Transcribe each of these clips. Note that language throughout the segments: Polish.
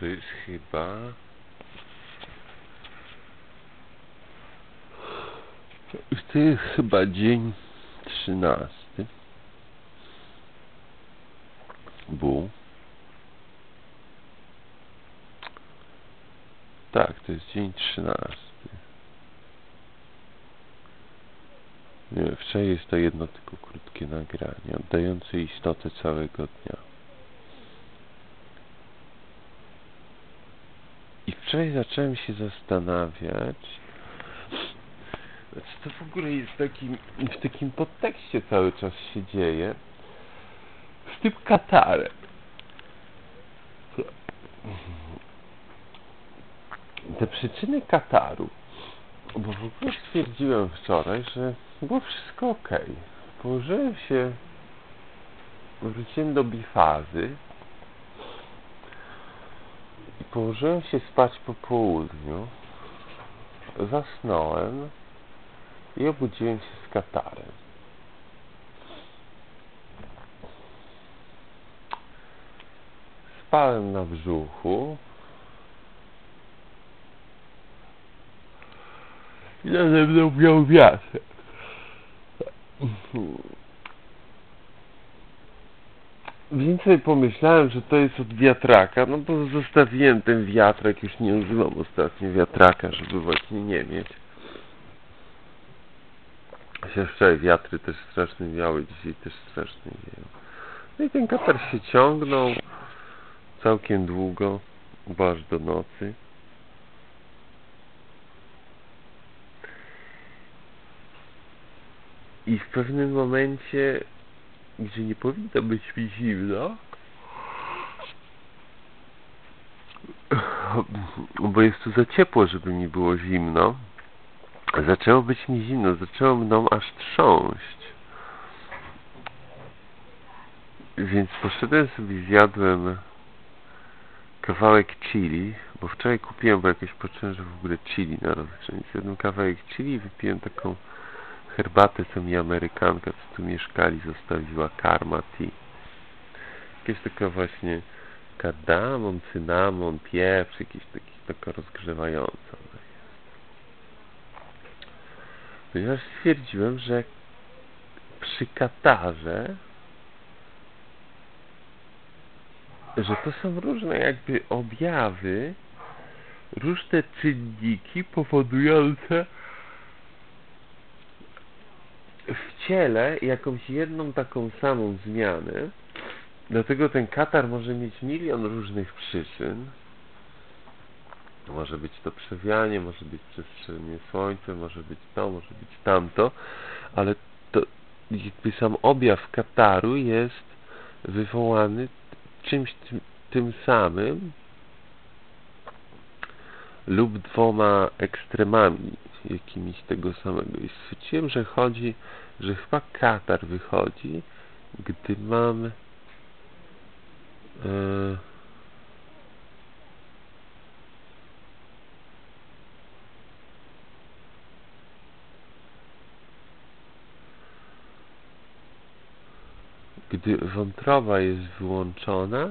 To jest chyba... To jest chyba dzień 13. Bu. Tak, to jest dzień 13. Nie, wczoraj jest to jedno tylko krótkie nagranie, oddające istotę całego dnia. I wczoraj zacząłem się zastanawiać, co w ogóle jest w takim podtekście cały czas się dzieje z tym Katarem. Te przyczyny Kataru, bo w ogóle stwierdziłem wczoraj, że było wszystko ok. Położyłem się, wróciłem do bifazy i położyłem się spać po południu, zasnąłem i obudziłem się z Katarem. Spałem na brzuchu i nade mną miał wiatr. Więc sobie pomyślałem, że to jest od wiatraka, no bo zostawiłem ten wiatrak, już nie używam ostatnio wiatraka, żeby właśnie nie mieć. Się wczoraj wiatry też strasznie miały, dzisiaj też strasznie wieją. No i ten katar się ciągnął całkiem długo, bo aż do nocy. I w pewnym momencie, gdzie nie powinno być mi zimno, bo jest tu za ciepło, żeby mi było zimno, zaczęło być mi zimno, zaczęło mną aż trząść. Więc poszedłem sobie, zjadłem kawałek chili, bo wczoraj kupiłem, bo jakoś poczułem, że w ogóle chili na rozgrzanie. Zjadłem kawałek chili i wypiłem taką herbatę, co mi Amerykanka, co tu mieszkali, zostawiła, Karma Tea. Jakieś taka właśnie kardamon, cynamon, pieprz, jakieś taka rozgrzewająca ona jest. Ponieważ stwierdziłem, że przy katarze, że to są różne jakby objawy, różne czynniki powodujące w ciele jakąś jedną taką samą zmianę. Dlatego ten katar może mieć milion różnych przyczyn. Może być to przewianie, może być przestrzenie słońca, może być to, może być tamto, ale to jakby sam objaw kataru jest wywołany czymś tym samym lub dwoma ekstremami jakimiś tego samego. I stwierdziłem, że chyba katar wychodzi, gdy mam gdy wątroba jest wyłączona,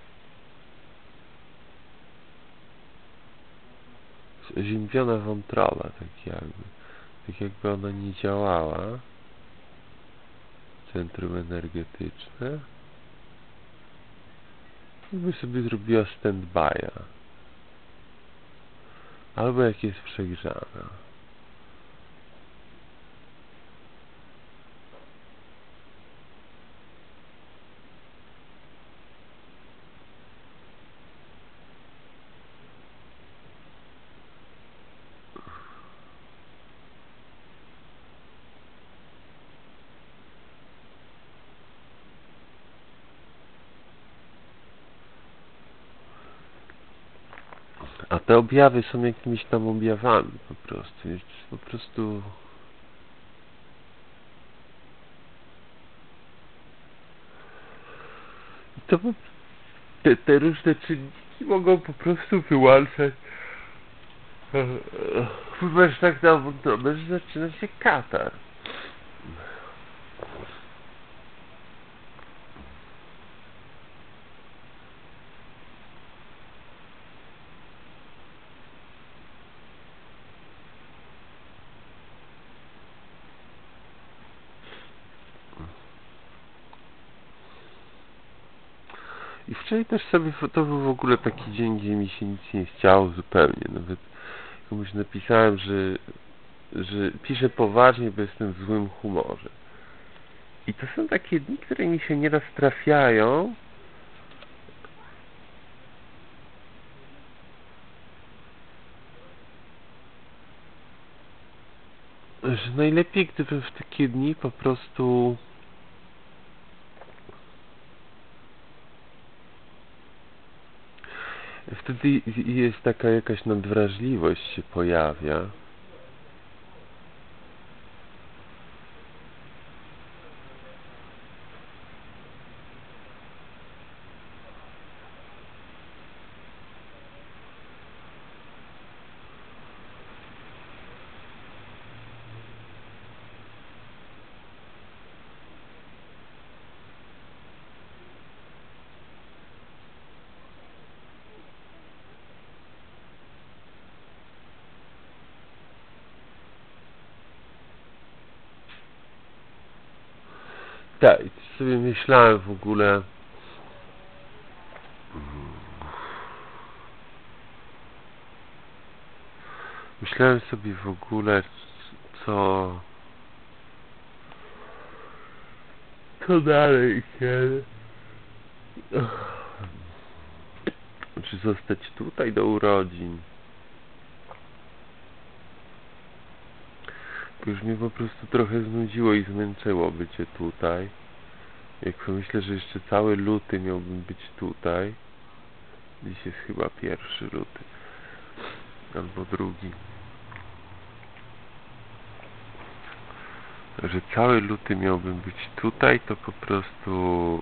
ziębiona wątroba, tak jakby ona nie działała, centrum energetyczne, jakby sobie zrobiła stand-by'a, albo jak jest przegrzana. A te objawy są jakimiś tam objawami po prostu. Jest po prostu to te różne czynniki mogą po prostu wyłączać wpływasz tak na wątrobę, że zaczyna się katar. I wczoraj też sobie, to był w ogóle taki dzień, gdzie mi się nic nie chciało zupełnie. Nawet komuś napisałem, że piszę poważnie, bo jestem w złym humorze. I to są takie dni, które mi się nieraz trafiają, że najlepiej, gdybym w takie dni po prostu wtedy jest taka jakaś nadwrażliwość się pojawia. Tak, i sobie myślałem w ogóle, myślałem sobie w ogóle, co dalej, kiedy czy zostać tutaj do urodzin. To już mnie po prostu trochę znudziło i zmęczyło bycie tutaj. Jak pomyślę, że jeszcze cały luty miałbym być tutaj. Dziś jest chyba 1 luty. Albo 2. Że cały luty miałbym być tutaj, to po prostu...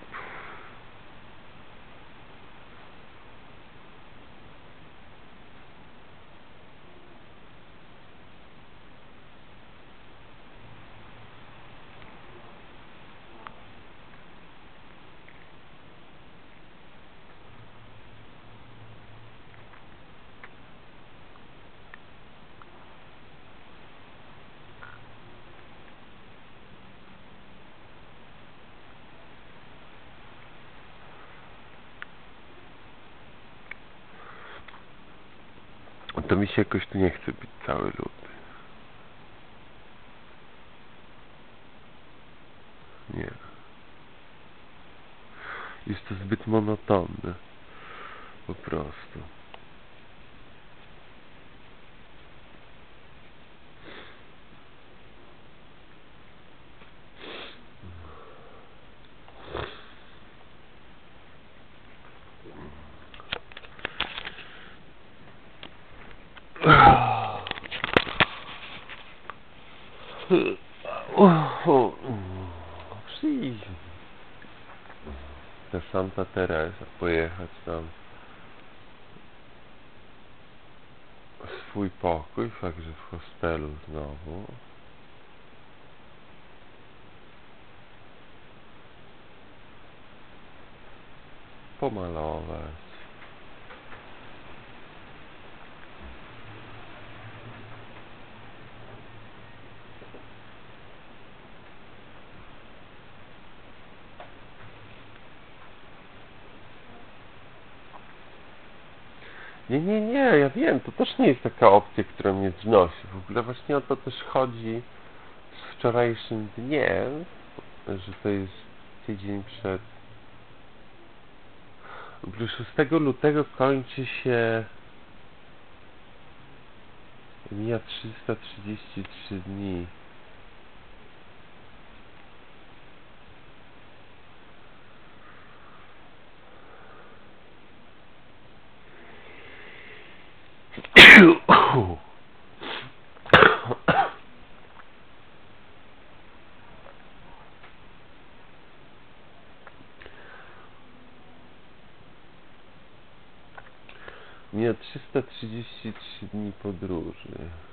To mi się jakoś tu nie chce być cały luty. Nie. Jest to zbyt monotonne. Po prostu. Przyjdź ta Santa Teresa, pojechać tam w swój pokój, także w hostelu znowu. Pomalować. Nie, ja wiem, to też nie jest taka opcja, która mnie znosi. W ogóle właśnie o to też chodzi z wczorajszym dniem, że to jest tydzień przed... W ogóle 6 lutego kończy się... Mija 333 dni. Mija 333 dni podróży.